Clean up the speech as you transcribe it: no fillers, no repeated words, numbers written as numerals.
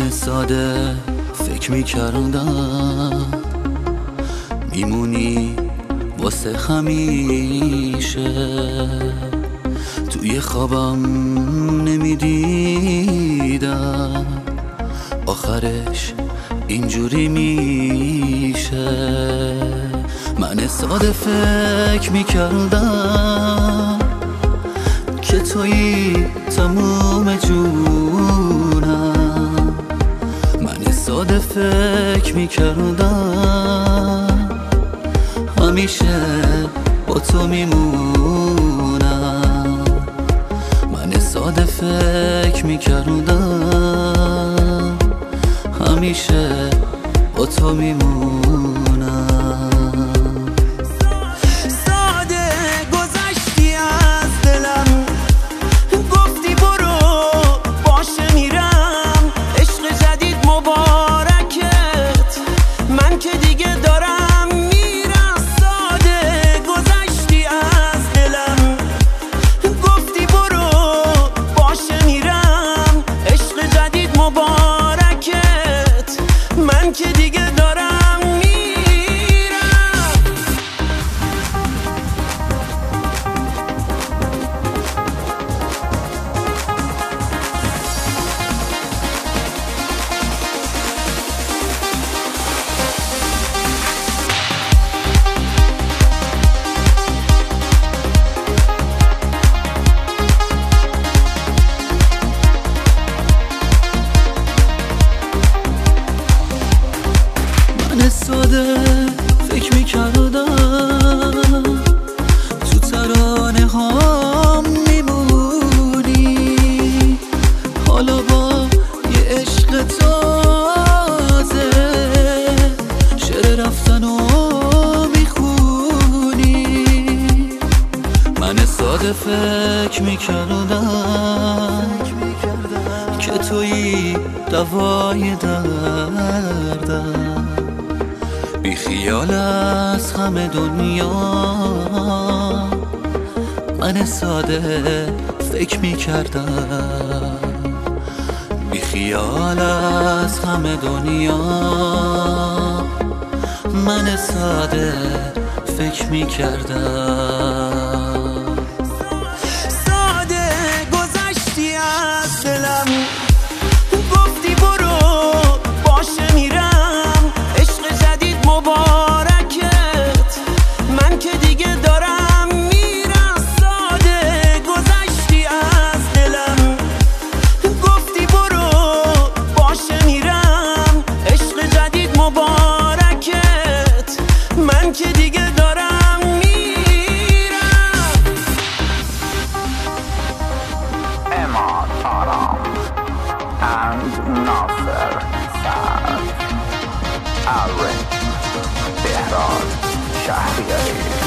ساده فکر میکردم میمونی واسه همیشه، توی خوابم نمیدیدم آخرش اینجوری میشه. من ساده فکر میکردم که تویی تموم جونم، من ساده فکر میکردم همیشه با تو میمونم، من ساده فکر میکردم همیشه با تو میمونم. ساده فکر میکردم تو ترانه هام میمونی، حالا با یه عشق تازه شعر رفتن و میخونی. من ساده فکر میکردم که تویی دوای دردم، بی خیال از همه دنیا. من ساده فکر میکردم بی خیال از همه دنیا، من ساده فکر میکردم. ساده گذشتی از دلم، گفتی برو باشه میرم، عشق جدید مبارکت، من که دیگه دارم میرم. ساده گذشتی از دلم، گفتی برو باشه میرم، عشق جدید مبارکت، من که دیگه دارم میرم. اماد آرام and ناصر سعد، Alvin بهراد شهریاری.